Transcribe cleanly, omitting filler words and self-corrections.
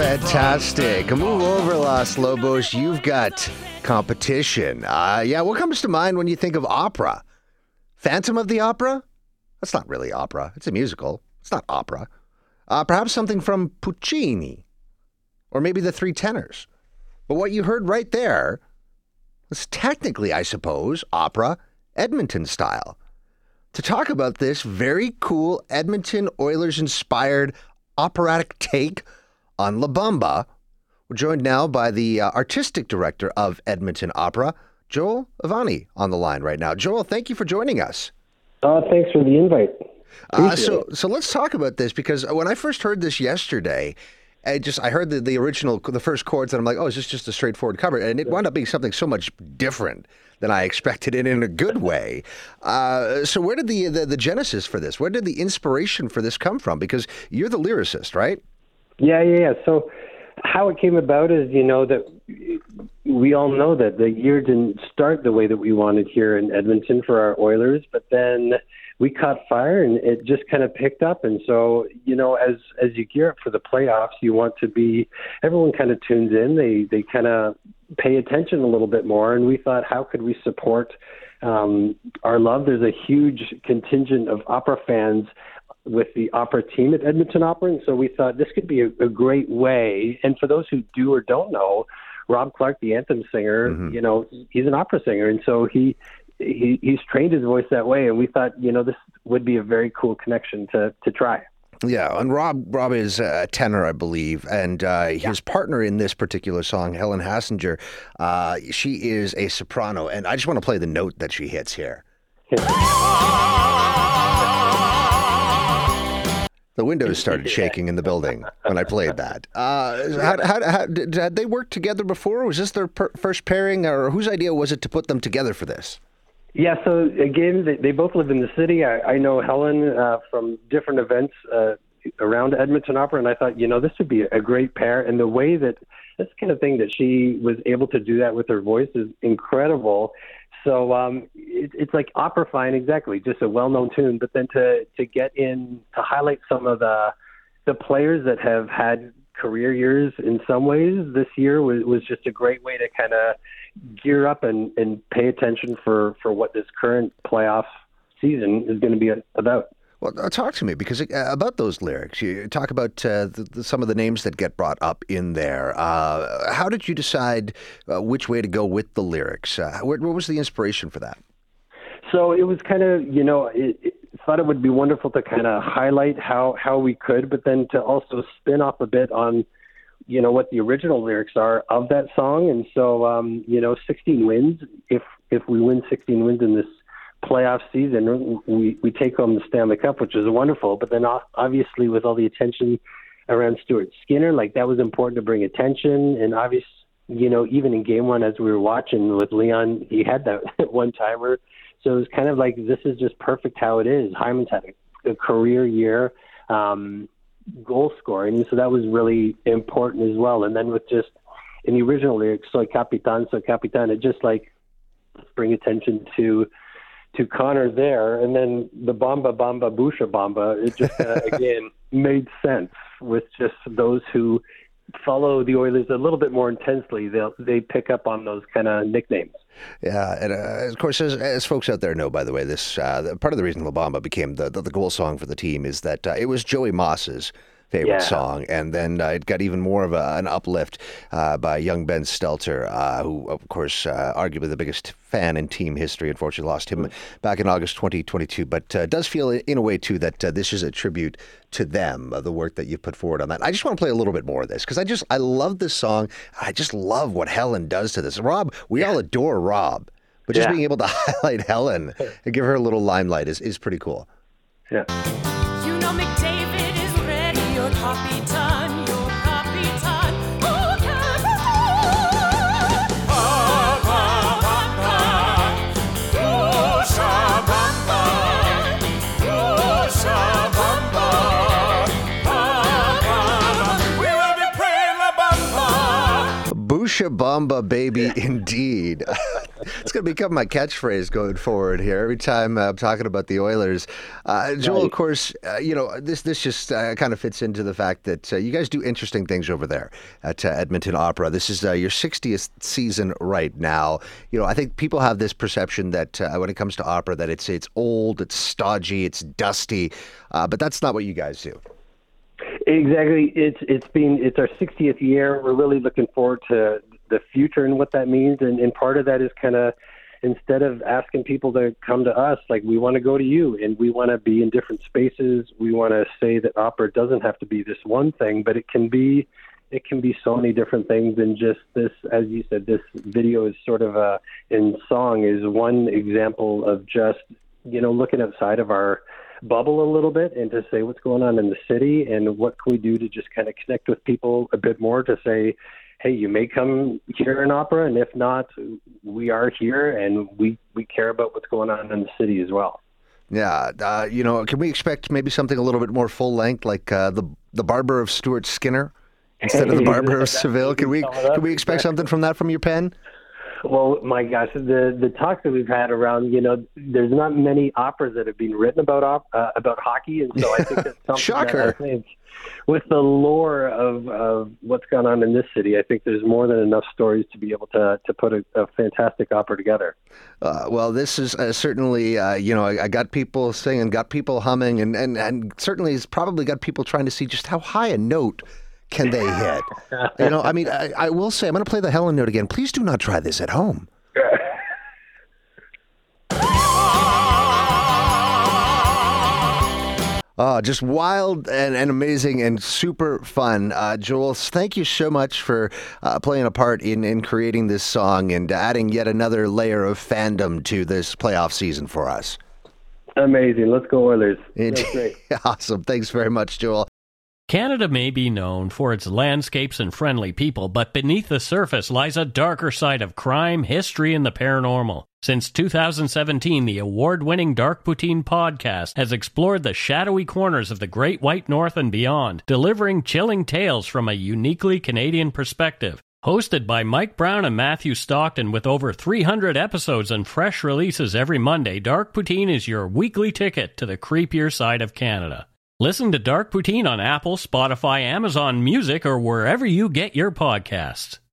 fantastic. Move over, Los Lobos. You've got competition. What comes to mind when you think of opera? Phantom of the Opera? That's not really opera. It's a musical. It's not opera. Perhaps something from Puccini. Or maybe the Three Tenors. But what you heard right there was technically, I suppose, opera, Edmonton style. To talk about this very cool Edmonton Oilers-inspired operatic take on La Bamba, we're joined now by the artistic director of Edmonton Opera, Joel Ivany, on the line right now. Joel, thank you for joining us. Thanks for the invite. So let's talk about this, because when I first heard this yesterday, I heard the first chords, and I'm like, oh, is this just a straightforward cover? And it wound up being something so much different than I expected, and in a good way. So where did the genesis for this? Where did the inspiration for this come from? Because you're the lyricist, right? Yeah. So how it came about is, that we all know that the year didn't start the way that we wanted here in Edmonton for our Oilers, but then we caught fire and it just kind of picked up. And so, as you gear up for the playoffs, you want to be, everyone kind of tunes in. They kind of pay attention a little bit more. And we thought, how could we support our love? There's a huge contingent of opera fans with the opera team at Edmonton Opera. And so we thought this could be a great way. And for those who do or don't know, Rob Clark, the anthem singer, he's an opera singer. And so he's trained his voice that way. And we thought, this would be a very cool connection to try. Yeah, and Rob is a tenor, I believe, and his partner in this particular song, Helen Hassinger, she is a soprano, and I just want to play the note that she hits here. The windows started shaking in the building when I played that. Had they worked together before? Was this their first pairing, or whose idea was it to put them together for this? Yeah, so again, they both live in the city. I know Helen from different events around Edmonton Opera, and I thought, this would be a great pair. And the way that's the kind of thing that she was able to do that with her voice is incredible. So it's like opera fine, exactly, just a well-known tune. But then to get in, to highlight some of the players that have had career years in some ways, this year was just a great way to kind of gear up and pay attention for what this current playoff season is going to be about. Well, talk to me, because about those lyrics, you talk about some of the names that get brought up in there. How did you decide which way to go with the lyrics? What was the inspiration for that? So it was kind of, thought it would be wonderful to kind of highlight how we could, but then to also spin off a bit on, what the original lyrics are of that song. And so, 16 wins, if we win 16 wins in this playoff season, we take home the Stanley Cup, which is wonderful. But then obviously with all the attention around Stuart Skinner, like that was important to bring attention. And obviously, even in game one, as we were watching with Leon, he had that one-timer. So it was kind of like, this is just perfect how it is. Hyman's had a career year, goal scoring. So that was really important as well. And then with just in the original lyrics, soy Capitan, it just like bring attention to Connor there. And then the Bamba, Busha Bamba, it just, again, made sense with just those who follow the Oilers a little bit more intensely. They pick up on those kind of nicknames. Yeah, and of course, as folks out there know, by the way, this part of the reason La Bamba became the goal song for the team is that it was Joey Moss's favorite song, and then it got even more of an uplift by young Ben Stelter, who, of course, arguably the biggest fan in team history. Unfortunately, lost him back in August 2022, but does feel in a way, too, that this is a tribute to them, the work that you've put forward on that. I just want to play a little bit more of this, because I love this song. I just love what Helen does to this. Rob, we all adore Rob, but just being able to highlight Helen and give her a little limelight is pretty cool. Yeah. McDavid is ready, your Capitan, oh, we will be praying La Bamba. Busha Bamba, baby, indeed. It's going to become my catchphrase going forward here. Every time I'm talking about the Oilers, Joel, of course, this just kind of fits into the fact that you guys do interesting things over there at Edmonton Opera. This is your 60th season right now. I think people have this perception that when it comes to opera, that it's old, it's stodgy, it's dusty, but that's not what you guys do. Exactly. It's our 60th year. We're really looking forward to the future and what that means. And part of that is kind of, instead of asking people to come to us, like, we want to go to you, and we want to be in different spaces. We want to say that opera doesn't have to be this one thing, but it can be so many different things than just this. As you said, this video is sort of in song is one example of just, looking outside of our bubble a little bit and to say what's going on in the city and what can we do to just kind of connect with people a bit more, to say, hey, you may come here in opera, and if not, we are here and we care about what's going on in the city as well. Yeah. Can we expect maybe something a little bit more full length, like the Barber of Stuart Skinner instead of the Barber of Seville? Can we expect something from that, from your pen? Well, my gosh, the talk that we've had around, there's not many operas that have been written about hockey, and so I think that's something Shocker. that I think, with the lore of what's gone on in this city, I think there's more than enough stories to be able to put a fantastic opera together. Well, this is certainly, I got people singing, got people humming, and certainly has probably got people trying to see just how high a note can they hit. I will say, I'm going to play the Helen note again. Please do not try this at home. Just wild and amazing and super fun. Joel, thank you so much for playing a part in creating this song and adding yet another layer of fandom to this playoff season for us. Amazing. Let's go Oilers. That's great. Awesome. Thanks very much, Joel. Canada may be known for its landscapes and friendly people, but beneath the surface lies a darker side of crime, history, and the paranormal. Since 2017, the award-winning Dark Poutine podcast has explored the shadowy corners of the Great White North and beyond, delivering chilling tales from a uniquely Canadian perspective. Hosted by Mike Brown and Matthew Stockton, with over 300 episodes and fresh releases every Monday, Dark Poutine is your weekly ticket to the creepier side of Canada. Listen to Dark Poutine on Apple, Spotify, Amazon Music, or wherever you get your podcasts.